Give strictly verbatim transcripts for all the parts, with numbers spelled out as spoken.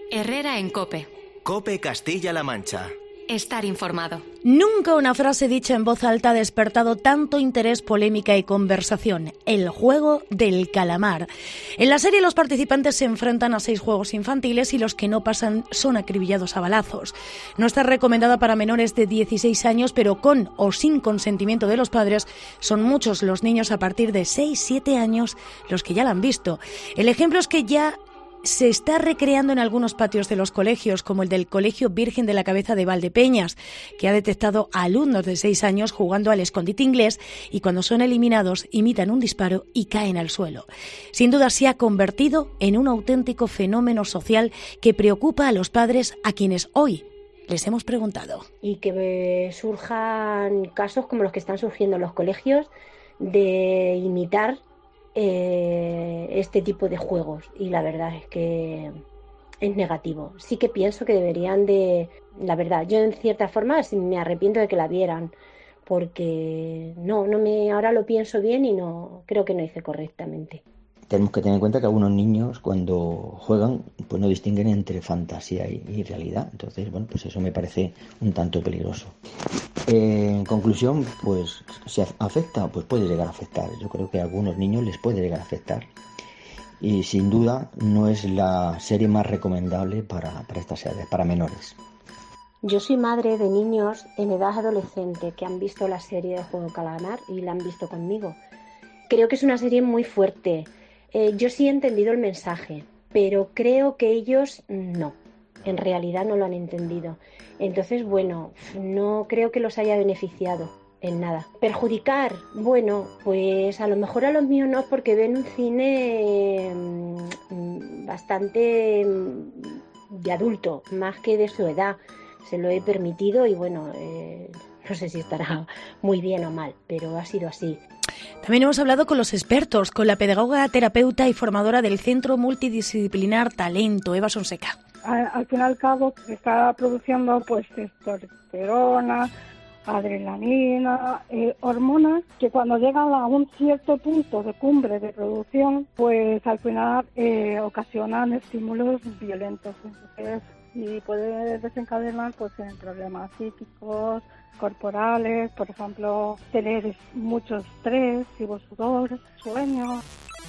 Herrera en COPE. COPE Castilla-La Mancha. Estar informado. Nunca una frase dicha en voz alta ha despertado tanto interés, polémica y conversación. El juego del calamar. En la serie los participantes se enfrentan a seis juegos infantiles y los que no pasan son acribillados a balazos. No está recomendada para menores de dieciséis años, pero con o sin consentimiento de los padres son muchos los niños a partir de seis siete años los que ya la han visto. El ejemplo es que ya se está recreando en algunos patios de los colegios, como el del Colegio Virgen de la Cabeza de Valdepeñas, que ha detectado a alumnos de seis años jugando al escondite inglés y cuando son eliminados imitan un disparo y caen al suelo. Sin duda se ha convertido en un auténtico fenómeno social que preocupa a los padres, a quienes hoy les hemos preguntado. Y que surjan casos como los que están surgiendo en los colegios de imitar Eh, este tipo de juegos, y la verdad es que es negativo. Sí que pienso que deberían de, la verdad, yo en cierta forma me arrepiento de que la vieran, porque no, no me, ahora lo pienso bien y no creo que no hice correctamente. Tenemos que tener en cuenta que algunos niños cuando juegan pues no distinguen entre fantasía y, y realidad. Entonces, bueno, pues eso me parece un tanto peligroso. Eh, en conclusión, pues si afecta, pues puede llegar a afectar. Yo creo que a algunos niños les puede llegar a afectar. Y sin duda no es la serie más recomendable para, para estas edades, para menores. Yo soy madre de niños en edad adolescente que han visto la serie de Juego Calamar y la han visto conmigo. Creo que es una serie muy fuerte. Eh, yo sí he entendido el mensaje, pero creo que ellos no, en realidad no lo han entendido. Entonces, bueno, no creo que los haya beneficiado en nada. Perjudicar, bueno, pues a lo mejor a los míos no, porque ven un cine mmm, bastante de adulto, más que de su edad. Se lo he permitido y bueno, eh, no sé si estará muy bien o mal, pero ha sido así. También hemos hablado con los expertos, con la pedagoga, terapeuta y formadora del Centro Multidisciplinar Talento, Eva Sonseca. Al, al fin y al cabo está produciendo pues testosterona, adrenalina, eh, hormonas que cuando llegan a un cierto punto de cumbre de producción, pues al final eh, ocasionan estímulos violentos. Entonces, y puede desencadenar pues en problemas psíquicos, corporales, por ejemplo, tener mucho estrés, sudor, sueño.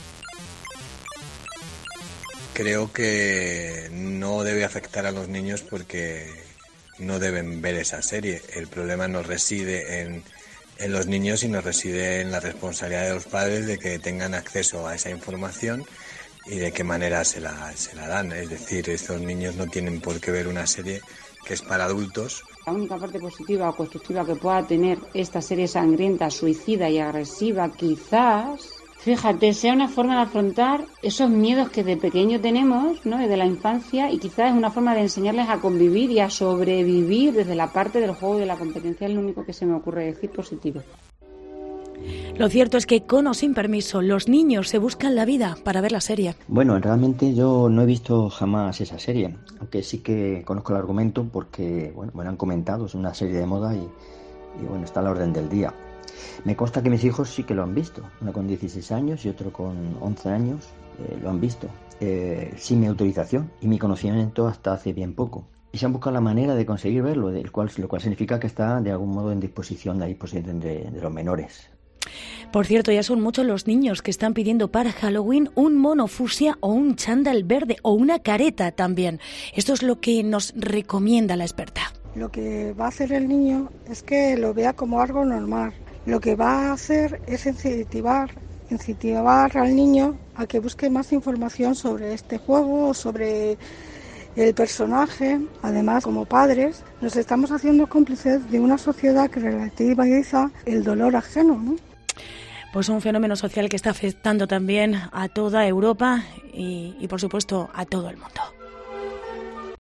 Creo que no debe afectar a los niños porque no deben ver esa serie. El problema no reside en, en los niños, sino reside en la responsabilidad de los padres de que tengan acceso a esa información y de qué manera se la, se la dan. Es decir, estos niños no tienen por qué ver una serie que es para adultos. La única parte positiva o constructiva que pueda tener esta serie sangrienta, suicida y agresiva, quizás, fíjate, sea una forma de afrontar esos miedos que de pequeño tenemos, ¿no?, y de la infancia, y quizás es una forma de enseñarles a convivir y a sobrevivir desde la parte del juego y de la competencia. Es lo único que se me ocurre decir positivo. Lo cierto es que con o sin permiso, los niños se buscan la vida para ver la serie. Bueno, realmente yo no he visto jamás esa serie, aunque sí que conozco el argumento porque, bueno, me lo han comentado, es una serie de moda y, y bueno, está a la orden del día. Me consta que mis hijos sí que lo han visto, uno con dieciséis años y otro con once años, eh, lo han visto, eh, sin mi autorización y mi conocimiento hasta hace bien poco. Y se han buscado la manera de conseguir verlo, del cual, lo cual significa que está de algún modo en disposición, a disposición de, de los menores. Por cierto, ya son muchos los niños que están pidiendo para Halloween un mono fucsia o un chándal verde o una careta también. Esto es lo que nos recomienda la experta. Lo que va a hacer el niño es que lo vea como algo normal. Lo que va a hacer es incentivar, incentivar al niño a que busque más información sobre este juego, sobre el personaje. Además, como padres, nos estamos haciendo cómplices de una sociedad que relativiza el dolor ajeno, ¿no? Pues un fenómeno social que está afectando también a toda Europa y, y por supuesto, a todo el mundo.